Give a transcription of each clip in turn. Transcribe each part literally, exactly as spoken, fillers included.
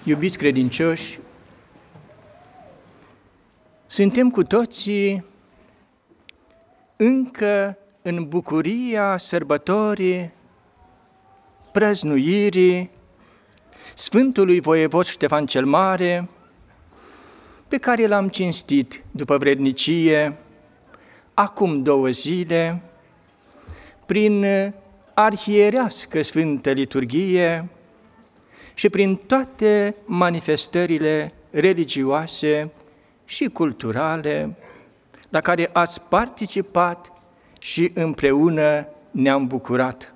Iubiți credincioși, suntem cu toții încă în bucuria sărbătorii, prăznuirii Sfântului Voievod Ștefan cel Mare, pe care l-am cinstit după vrednicie acum două zile, prin arhierească Sfântă Liturghie și prin toate manifestările religioase și culturale la care ați participat și împreună ne-am bucurat.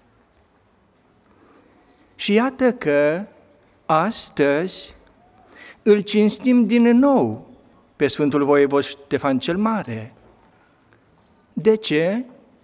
Și iată că astăzi îl cinstim din nou pe Sfântul Voievod Ștefan cel Mare. De ce?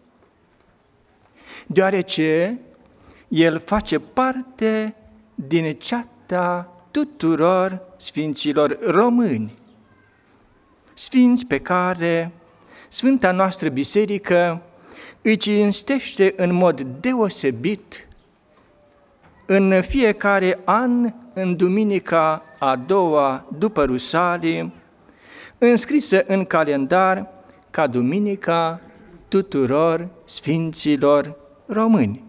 Deoarece el face parte din ceata tuturor sfinților români, sfinți pe care Sfânta noastră Biserică îi cinstește în mod deosebit în fiecare an, în duminica a doua după Rusalii, înscrisă în calendar ca duminica tuturor sfinților români.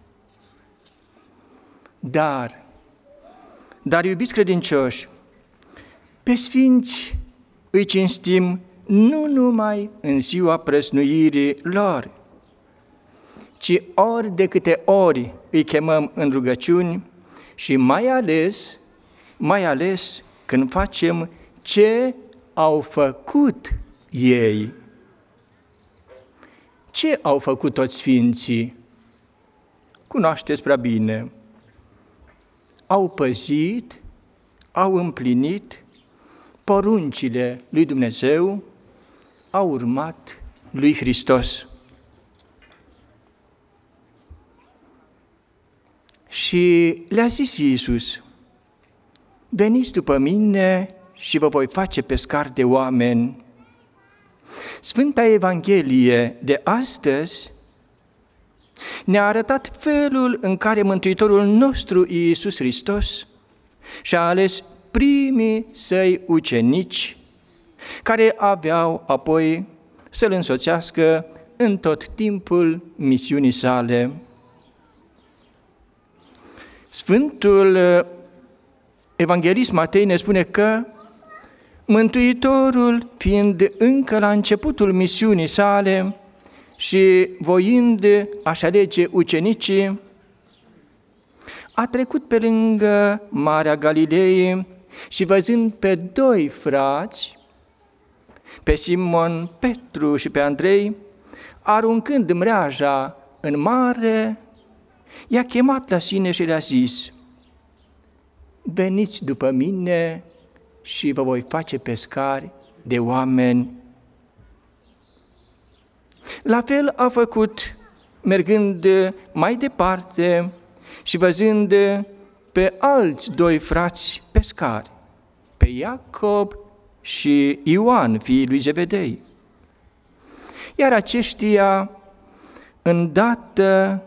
Dar, dar iubiți credincioși, pe sfinți îi cinstim nu numai în ziua prăznuirii lor, ci ori de câte ori îi chemăm în rugăciuni și mai ales, mai ales când facem ce au făcut ei. Ce au făcut toți sfinții? Cunoașteți prea bine. Au păzit, au împlinit poruncile lui Dumnezeu, au urmat lui Hristos. Și le-a zis Iisus: veniți după mine și vă voi face pescari de oameni. Sfânta Evanghelie de astăzi ne-a arătat felul în care Mântuitorul nostru Iisus Hristos și-a ales primii săi ucenici, care aveau apoi să-L însoțească în tot timpul misiunii sale. Sfântul Evanghelist Matei ne spune că Mântuitorul, fiind încă la începutul misiunii sale și voind a-și alege ucenicii, a trecut pe lângă Marea Galilei și văzând pe doi frați, pe Simon Petru și pe Andrei, aruncând mreaja în mare, i-a chemat la sine și le-a zis: veniți după mine și vă voi face pescari de oameni. La fel a făcut, mergând mai departe și văzând pe alți doi frați pescari, pe Iacob și Ioan, fiii lui Zebedei. Iar aceștia, îndată,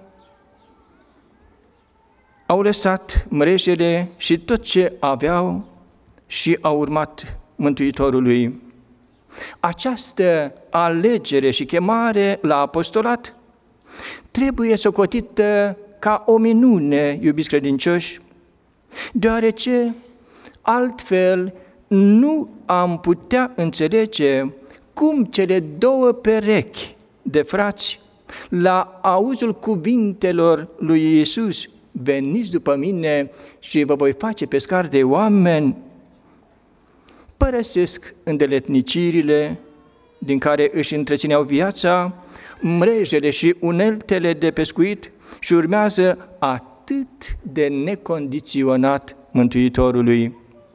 au lăsat mrejele și tot ce aveau și au urmat Mântuitorului. Această alegere și chemare la apostolat trebuie socotită ca o minune, iubiți credincioși, deoarece altfel nu am putea înțelege cum cele două perechi de frați, la auzul cuvintelor lui Iisus: veniți după mine și vă voi face pescari de oameni, părăsesc îndeletnicirile din care își întrețineau viața, mrejele și uneltele de pescuit și urmează atât de necondiționat Mântuitorului.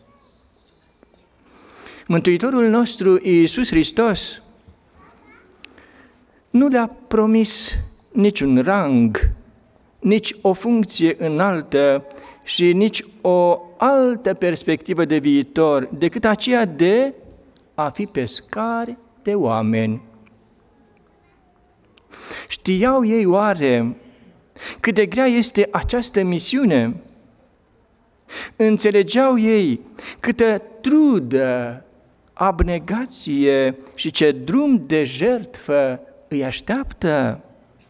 Mântuitorul nostru Iisus Hristos nu le-a promis niciun rang, nici o funcție înaltă și nici o altă perspectivă de viitor decât aceea de a fi pescari de oameni. Știau ei oare cât de grea este această misiune? înțelegeau ei câtă trudă, abnegație și ce drum de jertfă îi așteaptă?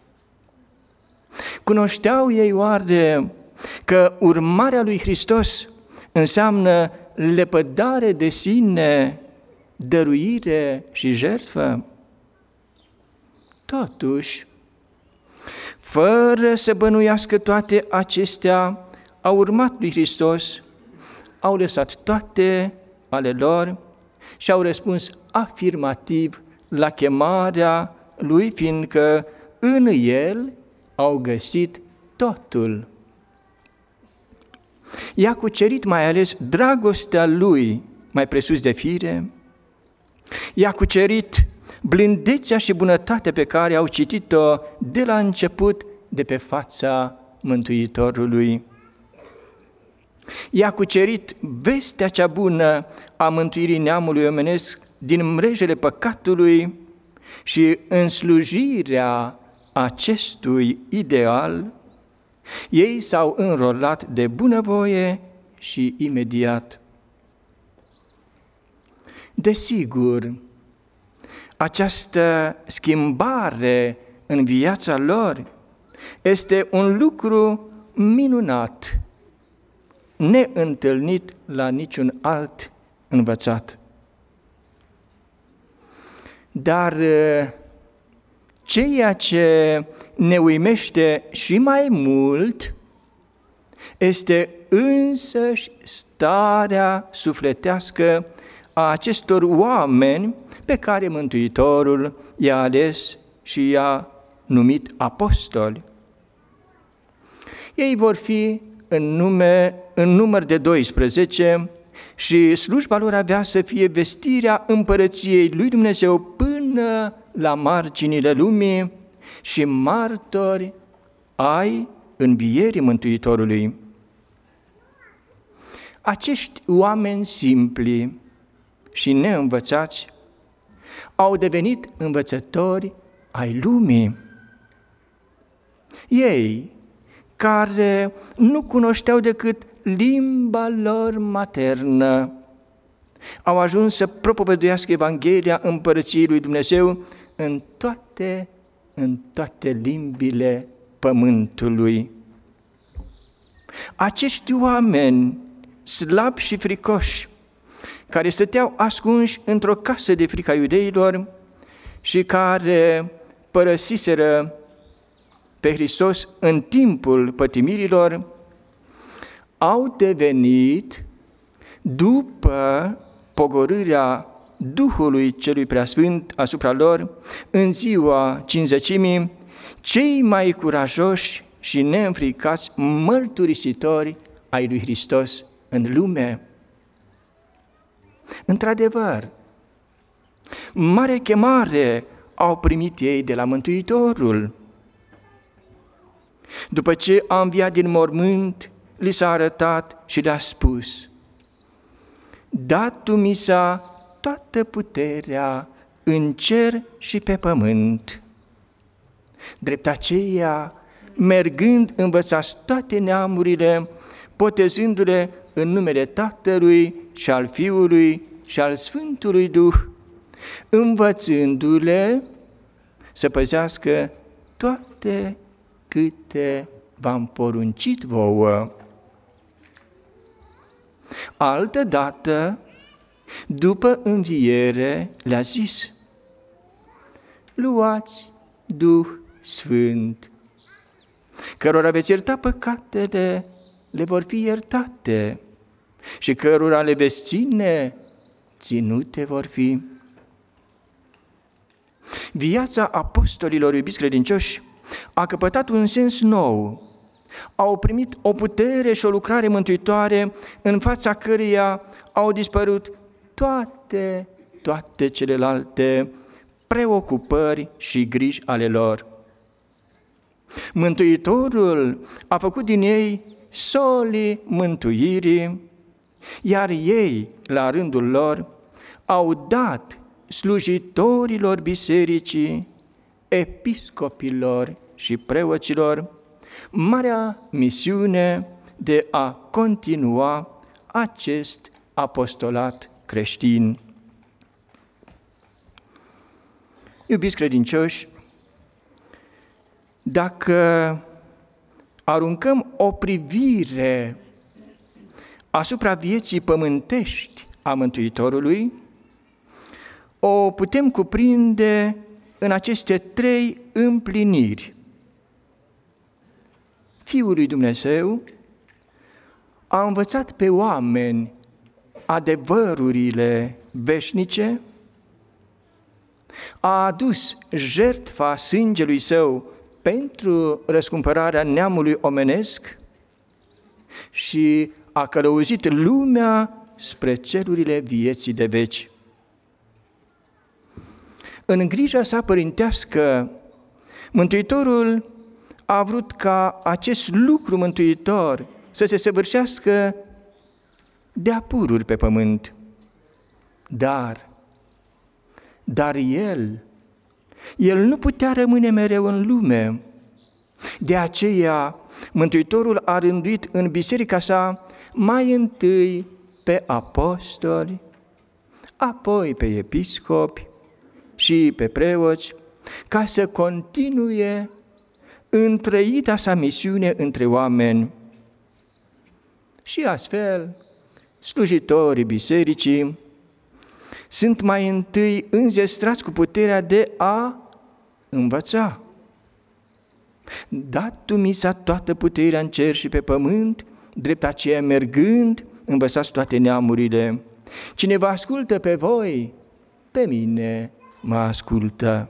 Cunoșteau ei oare că urmarea lui Hristos înseamnă lepădare de sine, dăruire și jertfă? Totuși, fără să bănuiască toate acestea, au urmat lui Hristos, au lăsat toate ale lor și au răspuns afirmativ la chemarea lui, fiindcă în el au găsit totul. I-a cucerit mai ales dragostea lui mai presus de fire, i-a cucerit blândețea și bunătatea pe care au citit-o de la început de pe fața Mântuitorului. I-a cucerit vestea cea bună a mântuirii neamului omenesc din mrejele păcatului și în slujirea acestui ideal, ei s-au înrolat de bunăvoie și imediat. Desigur, această schimbare în viața lor este un lucru minunat, neîntâlnit la niciun alt învățat. Dar ceea ce ne uimește și mai mult este însăși starea sufletească a acestor oameni pe care Mântuitorul i-a ales și i-a numit apostoli. Ei vor fi în, nume, în număr de doisprezece și slujba lor avea să fie vestirea împărăției lui Dumnezeu până la marginile lumii și martori ai învierii Mântuitorului. Acești oameni simpli și neînvățați au devenit învățători ai lumii. Ei, care nu cunoșteau decât limba lor maternă, au ajuns să propovăduiască Evanghelia Împărăției lui Dumnezeu în toate, în toate limbile pământului. Acești oameni slabi și fricoși, care stăteau ascunși într-o casă de frica iudeilor și care părăsiseră pe Hristos în timpul pătimirilor, au devenit, după pogorârea Duhului Celui Preasfânt asupra lor, în ziua Cincizecimii, cei mai curajoși și neînfricați mărturisitori ai lui Hristos în lume. Într-adevăr, mare chemare au primit ei de la Mântuitorul. După ce a înviat din mormânt, li s-a arătat și le-a spus: dat-tu mi s-a toată puterea în cer și pe pământ. Drept aceea, mergând, învățați toate neamurile, botezându-le în numele Tatălui și al Fiului și al Sfântului Duh, învățându-le să păzească toate câte v-am poruncit vouă. Altădată, după înviere, le-a zis: luați Duh Sfânt, cărora veți ierta păcatele, le vor fi iertate, și cărora le veți ține, ținute vor fi. Viața apostolilor, iubiți credincioși, a căpătat un sens nou. Au primit o putere și o lucrare mântuitoare în fața căreia au dispărut toate, toate celelalte preocupări și griji ale lor. Mântuitorul a făcut din ei solii mântuirii, iar ei, la rândul lor, au dat slujitorilor bisericii, episcopilor și preoților marea misiune de a continua acest apostolat creștin. Iubiți credincioși, dacă aruncăm o privire asupra vieții pământești a Mântuitorului, o putem cuprinde în aceste trei împliniri. Fiul lui Dumnezeu a învățat pe oameni adevărurile veșnice, a adus jertfa sângelui său pentru răscumpărarea neamului omenesc și a călăuzit lumea spre cerurile vieții de veci. În grija sa părintească, Mântuitorul a vrut ca acest lucru mântuitor să se săvârșească de-a pururi pe pământ. Dar, dar El, El nu putea rămâne mereu în lume. De aceea, Mântuitorul a rânduit în biserica sa mai întâi pe apostoli, apoi pe episcopi și pe preoți, ca să continue întrăita sa misiune între oameni. Și astfel, slujitorii bisericii sunt mai întâi înzestrați cu puterea de a învăța. Dat tu mi s-a toată puterea în cer și pe pământ, drept aceea mergând, învățați toate neamurile. Cine vă ascultă pe voi, pe mine mă ascultă.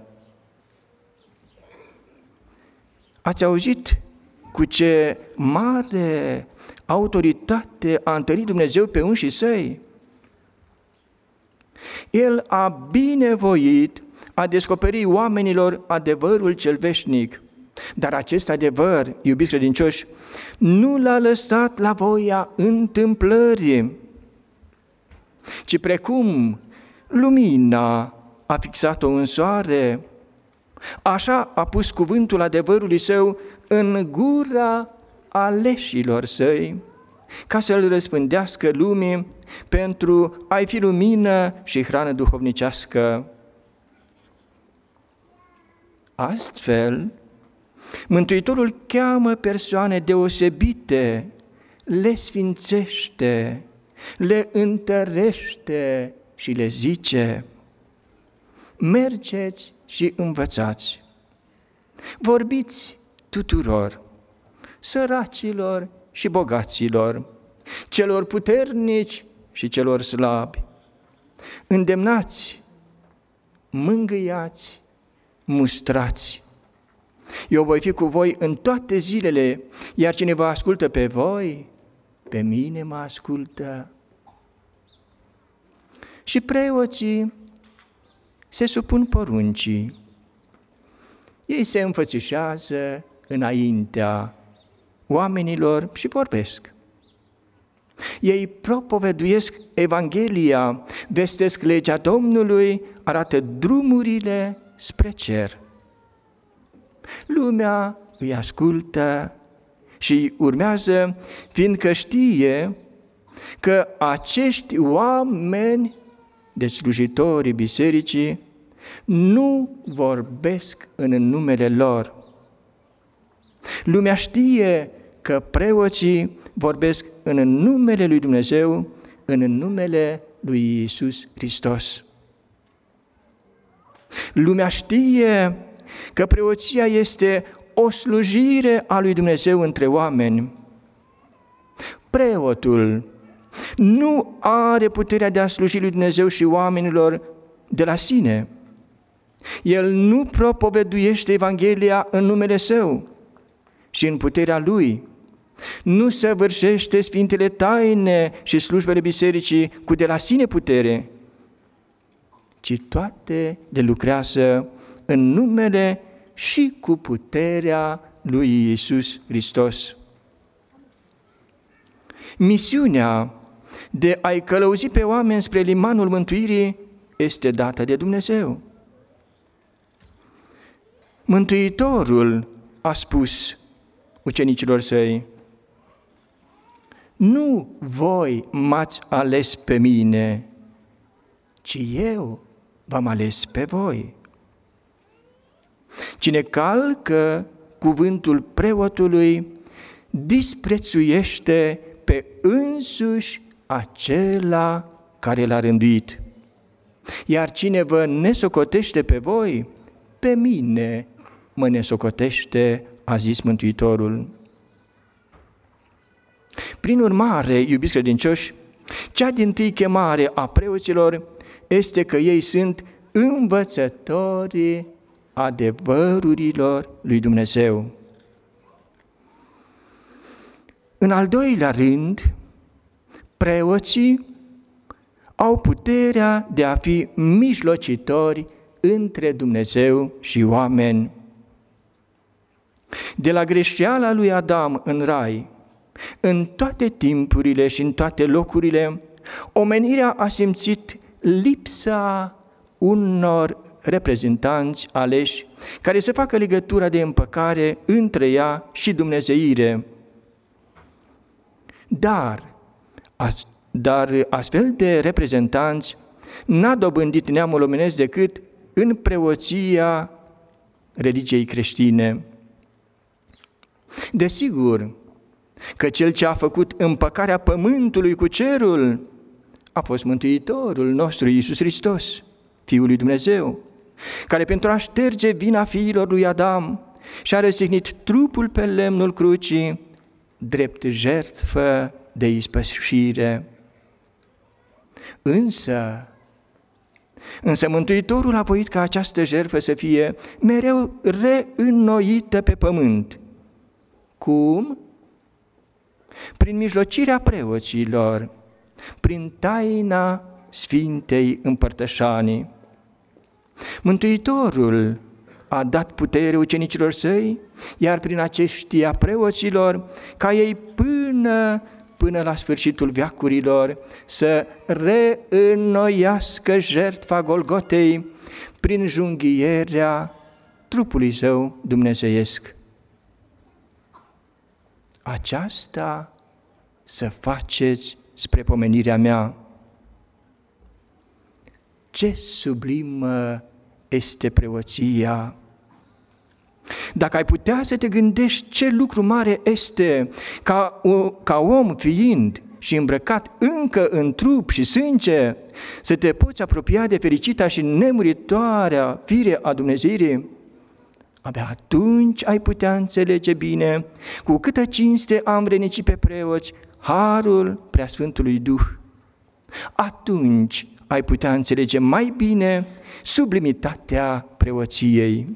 Ați auzit cu ce mare autoritate a întărit Dumnezeu pe unșii săi? El a binevoit a descoperi oamenilor adevărul cel veșnic. Dar acest adevăr, iubiți credincioși, nu l-a lăsat la voia întâmplării, ci precum lumina a fixat-o în soare, așa a pus cuvântul adevărului său în gura aleșilor săi, ca să-l răspândească lumii pentru a-i fi lumină și hrană duhovnicească. Astfel, Mântuitorul cheamă persoane deosebite, le sfințește, le întărește și le zice: mergeți și învățați, vorbiți tuturor, săracilor și bogaților, celor puternici și celor slabi, îndemnați, mângâiați, mustrați. Eu voi fi cu voi în toate zilele, iar cine vă ascultă pe voi, pe mine mă ascultă. Și preoții se supun poruncii. Ei se înfățișează înaintea oamenilor și vorbesc. Ei propoveduiesc Evanghelia, vestesc legea Domnului, arată drumurile spre cer. Lumea îi ascultă și urmează, fiindcă știe că acești oameni, deci slujitorii bisericii, nu vorbesc în numele lor. Lumea știe că preoții vorbesc în numele lui Dumnezeu, în numele lui Iisus Hristos. Lumea știe că preoția este o slujire a lui Dumnezeu între oameni. Preotul nu are puterea de a sluji lui Dumnezeu și oamenilor de la sine. El nu propoveduiește Evanghelia în numele său și în puterea lui. Nu săvârșește sfintele taine și slujbele bisericii cu de la sine putere, ci toate le lucrează în numele și cu puterea lui Iisus Hristos. Misiunea de a-i călăuzi pe oameni spre limanul mântuirii este dată de Dumnezeu. Mântuitorul a spus ucenicilor săi: nu voi m-ați ales pe mine, ci eu v-am ales pe voi. Cine calcă cuvântul preotului, disprețuiește pe însuși acela care l-a rânduit. Iar cine vă nesocotește pe voi, pe mine mă nesocotește, a zis Mântuitorul. Prin urmare, iubiți credincioși, cea dintâi chemare a preoților este că ei sunt învățătorii adevărurilor lui Dumnezeu. În al doilea rând, preoții au puterea de a fi mijlocitori între Dumnezeu și oameni. De la greșeala lui Adam în rai, în toate timpurile și în toate locurile, omenirea a simțit lipsa unor reprezentanți aleși care să facă legătura de împăcare între ea și dumnezeire. Dar, as, dar astfel de reprezentanți n-a dobândit neamul omenesc decât în preoția religiei creștine. Desigur că cel ce a făcut împăcarea pământului cu cerul a fost Mântuitorul nostru Iisus Hristos, Fiul lui Dumnezeu, care pentru a șterge vina fiilor lui Adam și-a răstignit trupul pe lemnul crucii, drept jertfă de ispășire. Însă, însă Mântuitorul a voit ca această jertfă să fie mereu reînnoită pe pământ. Cum? Prin mijlocirea preoților, prin taina Sfintei Împărtășanii. Mântuitorul a dat putere ucenicilor săi, iar prin aceștia preoților, ca ei până, până la sfârșitul veacurilor să reînnoiască jertfa Golgotei prin junghierea trupului său dumnezeiesc. Aceasta să faceți spre pomenirea mea. Ce sublimă este preoția! Dacă ai putea să te gândești ce lucru mare este ca, ca om fiind și îmbrăcat încă în trup și sânge, să te poți apropia de fericita și nemuritoarea fire a Dumnezeirii, abia atunci ai putea înțelege bine cu câtă cinste am vrednicit pe preoți harul Preasfântului Duh. Atunci ai putea înțelege mai bine sublimitatea preoției.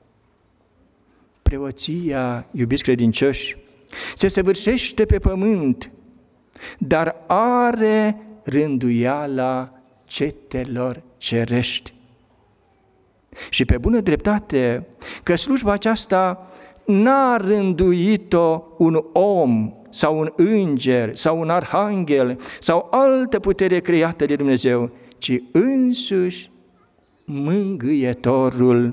Preoția, iubiți credincioși, se săvârșește pe pământ, dar are rânduiala cetelor cerești. Și pe bună dreptate că slujba aceasta n-a rânduit-o un om sau un înger sau un arhanghel sau altă putere creată de Dumnezeu, ci însuși Mângâietorul.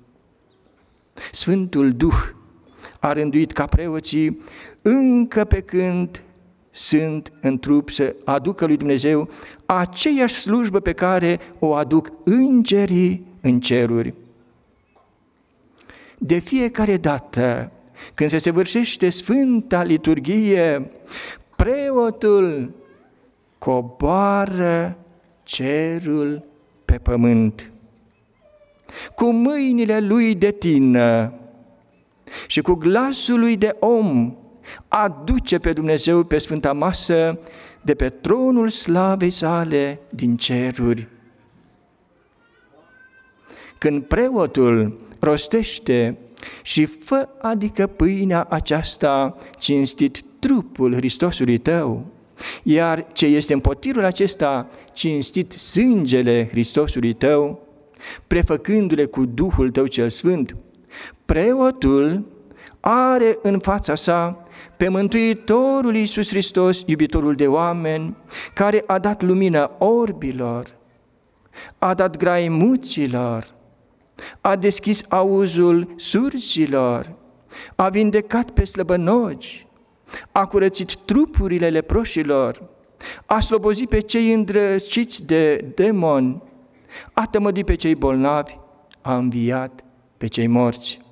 Sfântul Duh a rânduit ca preoții, încă pe când sunt în trup, să aducă lui Dumnezeu aceeași slujbă pe care o aduc îngerii în ceruri. De fiecare dată când se săvârșește Sfânta Liturghie, preotul coboară cerul pe pământ. Cu mâinile lui de tină și cu glasul lui de om aduce pe Dumnezeu pe Sfânta Masă de pe tronul slavei sale din ceruri. Când preotul rostește și fă adică pâinea aceasta cinstit trupul Hristosului tău, iar ce este în potirul acesta cinstit sângele Hristosului tău, prefăcându-le cu Duhul tău cel Sfânt, preotul are în fața sa pe Mântuitorul Iisus Hristos, iubitorul de oameni, care a dat lumină orbilor, a dat grai muților, a deschis auzul surzilor, a vindecat pe slăbănoci, a curățit trupurile leproșilor, a slobozit pe cei îndrăciți de demoni, a tămăduit pe cei bolnavi, a înviat pe cei morți.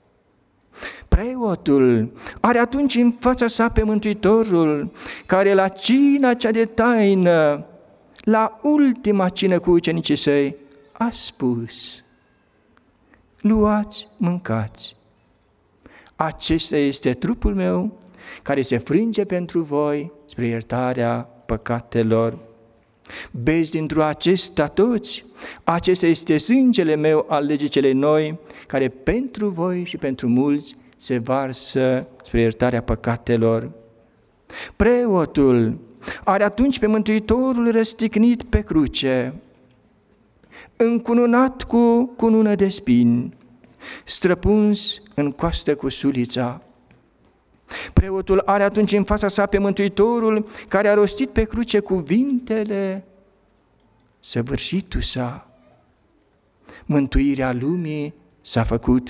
Preotul are atunci în fața sa pe Mântuitorul, care la cina cea de taină, la ultima cină cu ucenicii săi, a spus: luați, mâncați, acesta este trupul meu, care se frânge pentru voi spre iertarea păcatelor. Beți dintr-o acesta toți, acesta este sângele meu al legii celei noi, care pentru voi și pentru mulți se varsă spre iertarea păcatelor. Preotul are atunci pe Mântuitorul răstignit pe cruce, încununat cu cunună de spini, străpuns în coastă cu sulița. Preotul are atunci în fața sa pe Mântuitorul, care a rostit pe cruce cuvintele: săvârșitul sa, mântuirea lumii s-a făcut.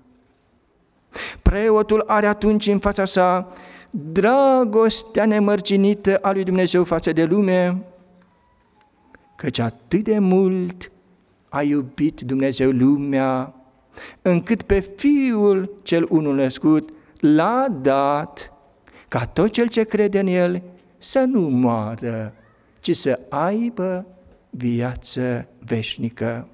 Preotul are atunci în fața sa dragostea nemărginită a lui Dumnezeu față de lume, căci atât de mult a iubit Dumnezeu lumea, încât pe Fiul cel unul născut l-a dat, ca tot cel ce crede în El să nu moară, ci să aibă viață veșnică.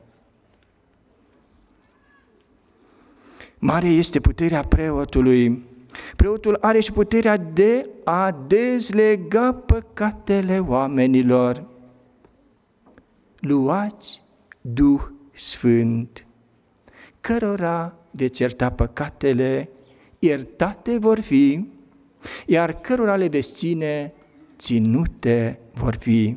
Mare este puterea preotului. Preotul are și puterea de a dezlega păcatele oamenilor. Luați Duh Sfânt, cărora veți ierta păcatele, iertate vor fi, iar cărora le veți ține, ținute vor fi.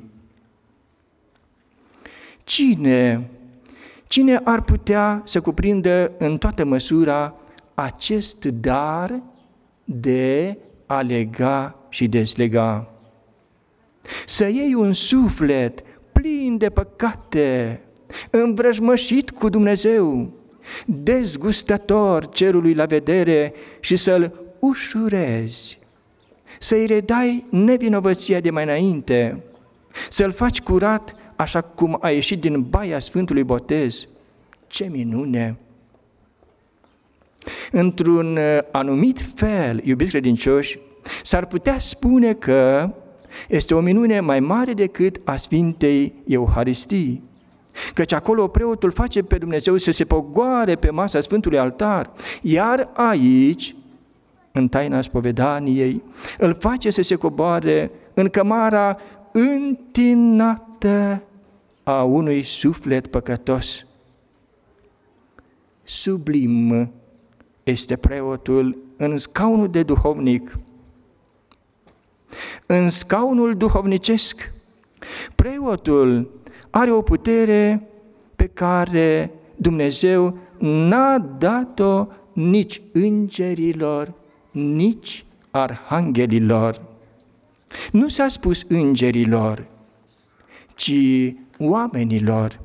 Cine, cine ar putea să cuprindă în toată măsura acest dar de a lega și dezlega? Să iei un suflet plin de păcate, învrăjmășit cu Dumnezeu, dezgustător cerului la vedere, și să-l ușurezi, să-i redai nevinovăția de mai înainte, să-l faci curat așa cum a ieșit din baia Sfântului Botez. Ce minune! Într-un anumit fel, iubiți credincioși, s-ar putea spune că este o minune mai mare decât a Sfintei Euharistii, căci acolo preotul face pe Dumnezeu să se pogoare pe masa Sfântului Altar, iar aici, în taina spovedaniei, îl face să se coboare în cămara întinată a unui suflet păcătos. Sublim este preotul în scaunul de duhovnic. În scaunul duhovnicesc, preotul are o putere pe care Dumnezeu n-a dat-o nici îngerilor, nici arhanghelilor. Nu s-a spus îngerilor, ci oamenilor.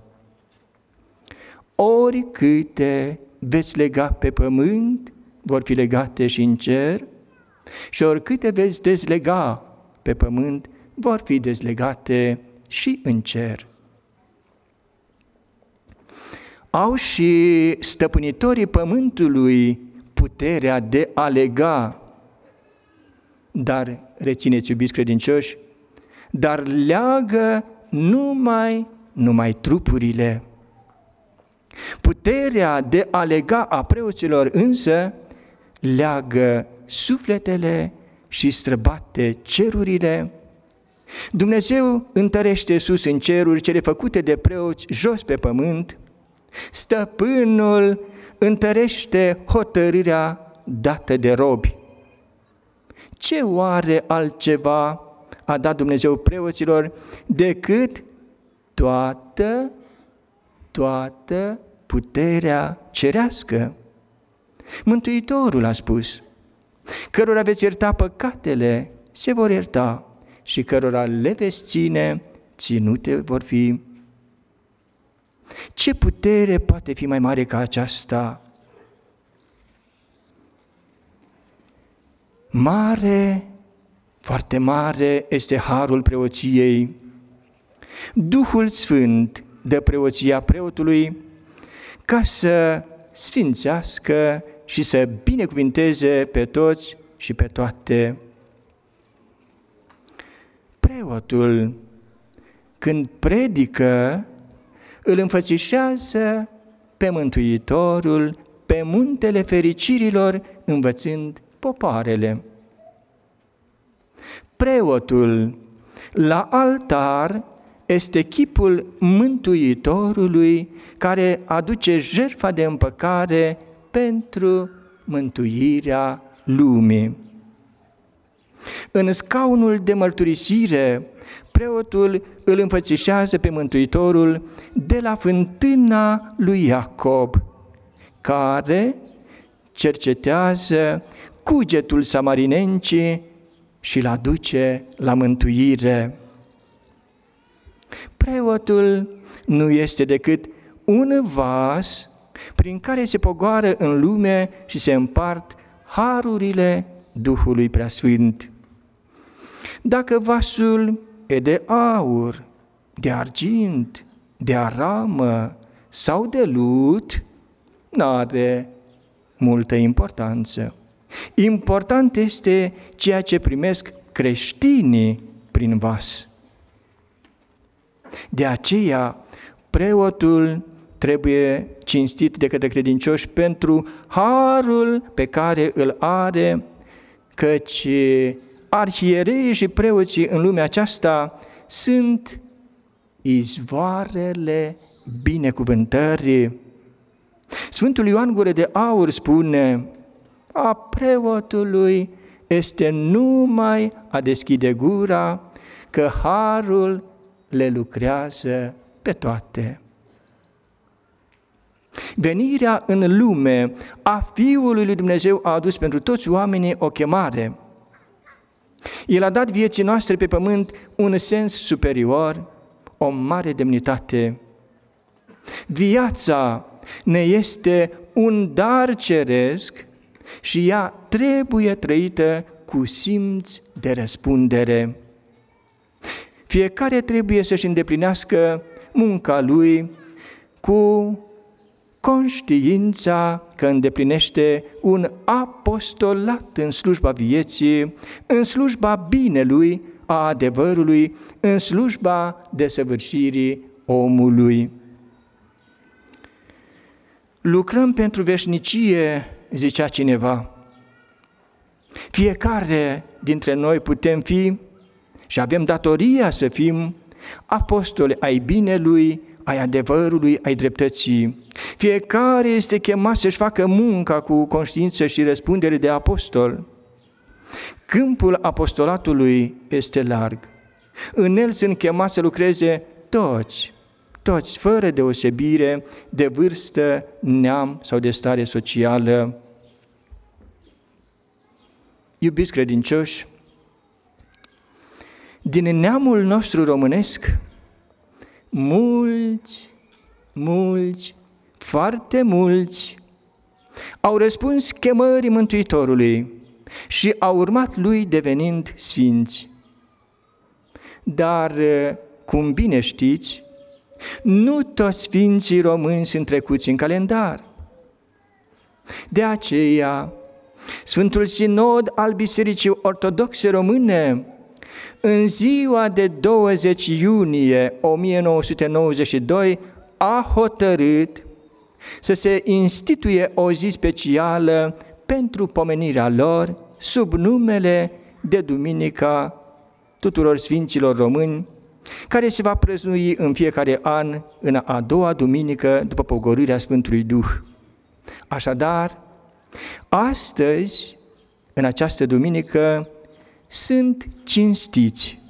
Oricâte veți lega pe pământ, vor fi legate și în cer, și oricâte veți dezlega pe pământ, vor fi dezlegate și în cer. Au și stăpânitorii pământului puterea de a lega, dar, rețineți, iubiți credincioși, dar leagă numai, numai trupurile. Puterea de a lega a preoților însă leagă sufletele și străbate cerurile. Dumnezeu întărește sus în ceruri cele făcute de preoți jos pe pământ. Stăpânul întărește hotărârea dată de robi. Ce oare altceva a dat Dumnezeu preoților decât toată, toată puterea cerească? Mântuitorul a spus: cărora veți ierta păcatele, se vor ierta, și cărora le veți ține, ținute vor fi. Ce putere poate fi mai mare ca aceasta? Mare, foarte mare este harul preoției. Duhul Sfânt dă preoția preotului ca să sfințească și să binecuvinteze pe toți și pe toate. Preotul, când predică, îl înfățișează pe Mântuitorul pe muntele fericirilor, învățând popoarele. Preotul, la altar, este chipul Mântuitorului care aduce jertfa de împăcare pentru mântuirea lumii. În scaunul de mărturisire, preotul îl înfățișează pe Mântuitorul de la fântâna lui Iacob, care cercetează cugetul samarinencii și îl aduce la mântuire. Preotul nu este decât un vas prin care se pogoară în lume și se împart harurile Duhului Preasfânt. Dacă vasul e de aur, de argint, de aramă sau de lut, n-are multă importanță. Important este ceea ce primesc creștinii prin vas. De aceea, preotul trebuie cinstit de către credincioși pentru harul pe care îl are, căci arhiereii și preoții în lumea aceasta sunt izvoarele binecuvântării. Sfântul Ioan Gură de Aur spune: a preotului este numai a deschide gura, că harul le lucrează pe toate. Venirea în lume a Fiului lui Dumnezeu a adus pentru toți oamenii o chemare. El a dat vieții noastre pe pământ un sens superior, o mare demnitate. Viața ne este un dar ceresc și ea trebuie trăită cu simț de răspundere. Fiecare trebuie să-și îndeplinească munca lui cu conștiința că îndeplinește un apostolat în slujba vieții, în slujba binelui, a adevărului, în slujba desăvârșirii omului. Lucrăm pentru veșnicie, zicea cineva. Fiecare dintre noi putem fi și avem datoria să fim apostoli ai binelui, ai adevărului, ai dreptății. Fiecare este chemat să-și facă munca cu conștiință și răspundere de apostol. Câmpul apostolatului este larg. În el sunt chemați să lucreze toți, toți, fără deosebire de vârstă, neam sau de stare socială. Iubiți credincioși, din neamul nostru românesc, mulți, mulți, foarte mulți au răspuns chemării Mântuitorului și au urmat lui devenind sfinți. Dar, cum bine știți, nu toți sfinții români sunt trecuți în calendar. De aceea, Sfântul Sinod al Bisericii Ortodoxe Române, în ziua de douăzeci iunie o mie nouă sute nouăzeci și doi, a hotărât să se instituie o zi specială pentru pomenirea lor sub numele de Duminica tuturor Sfinților Români, care se va prăzui în fiecare an în a doua duminică după pogorârea Sfântului Duh. Așadar, astăzi, în această duminică, sunt cinstiți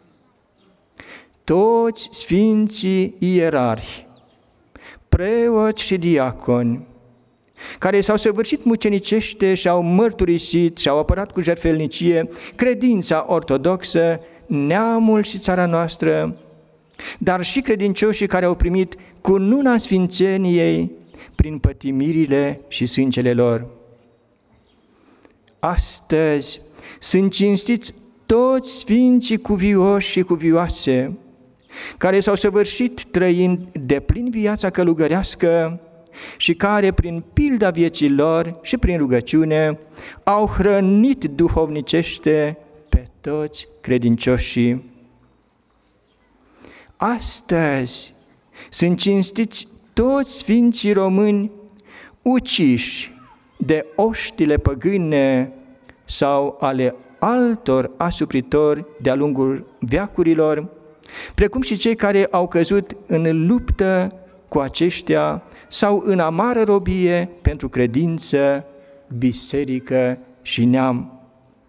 toți sfinții ierarhi, preoți și diaconi, care s-au săvârșit mucenicește și au mărturisit și au apărat cu jertfelnicie credința ortodoxă, neamul și țara noastră, dar și credincioșii care au primit cununa sfințeniei prin pătimirile și sângele lor. Astăzi sunt cinstiți toți sfinții cuvioși și cuvioase, care s-au săvârșit trăind deplin viața călugărească și care, prin pilda vieții lor și prin rugăciune, au hrănit duhovnicește pe toți credincioșii. Astăzi sunt cinstiți toți sfinții români uciși de oștile păgâne sau ale altor asupritori de-a lungul veacurilor, precum și cei care au căzut în luptă cu aceștia sau în amară robie pentru credință, biserică și neam.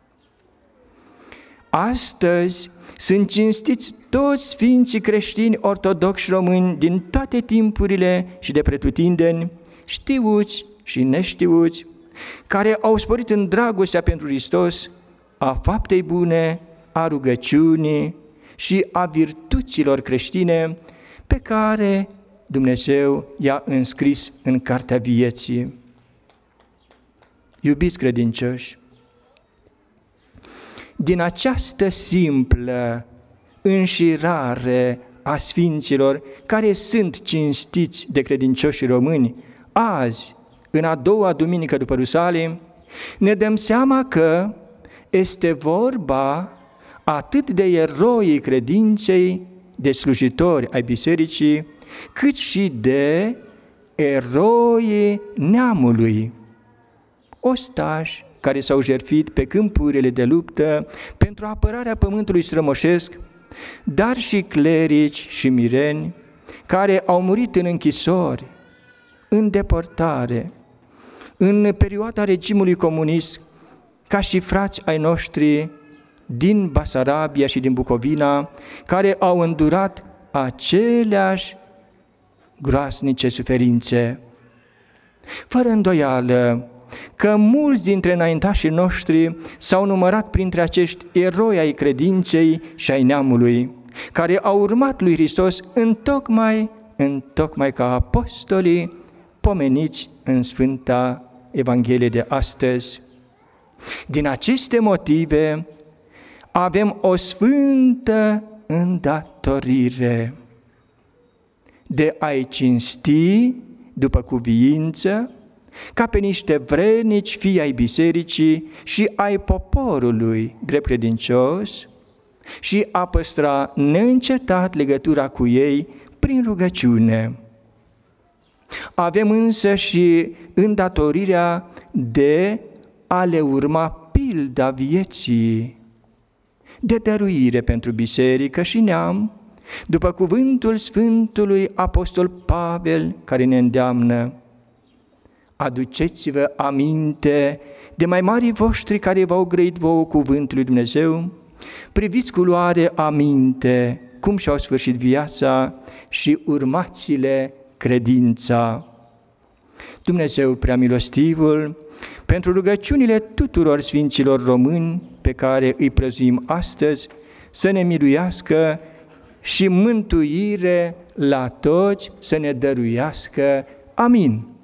Astăzi sunt cinstiți toți sfinții creștini ortodoxi români din toate timpurile și de pretutindeni, știuți și neștiuți, care au sporit în dragostea pentru Hristos, a faptei bune, a rugăciunii și a virtuților creștine pe care Dumnezeu i-a înscris în cartea vieții. Iubiți credincioși, din această simplă înșirare a sfinților care sunt cinstiți de credincioșii români, azi, în a doua duminică după Rusalii, ne dăm seama că este vorba atât de eroii credinței, de slujitori ai bisericii, cât și de eroii neamului, ostași care s-au jertfit pe câmpurile de luptă pentru apărarea pământului strămoșesc, dar și clerici și mireni care au murit în închisori, în deportare, în perioada regimului comunist, ca și frați ai noștri din Basarabia și din Bucovina, care au îndurat aceleași groasnice suferințe. Fără îndoială că mulți dintre înaintașii noștri s-au numărat printre acești eroi ai credinței și ai neamului, care au urmat lui Hristos întocmai, întocmai ca apostolii pomeniți în Sfânta Evanghelie de astăzi. Din aceste motive avem o sfântă îndatorire de a-i cinsti după cuviință, ca pe niște vrednici fii ai bisericii și ai poporului drept credincios și a păstra neîncetat legătura cu ei prin rugăciune. Avem însă și îndatorirea de a le urma pilda vieții, de dăruire pentru biserică și neam, după cuvântul Sfântului Apostol Pavel, care ne îndeamnă: aduceți-vă aminte de mai marii voștri care v-au grăit vouă cuvântul lui Dumnezeu, priviți cu luare aminte cum și-au sfârșit viața și urmați-le credința. Dumnezeu Preamilostivul, pentru rugăciunile tuturor sfinților români pe care îi prăzuim astăzi, să ne miluiască și mântuire la toți să ne dăruiască. Amin.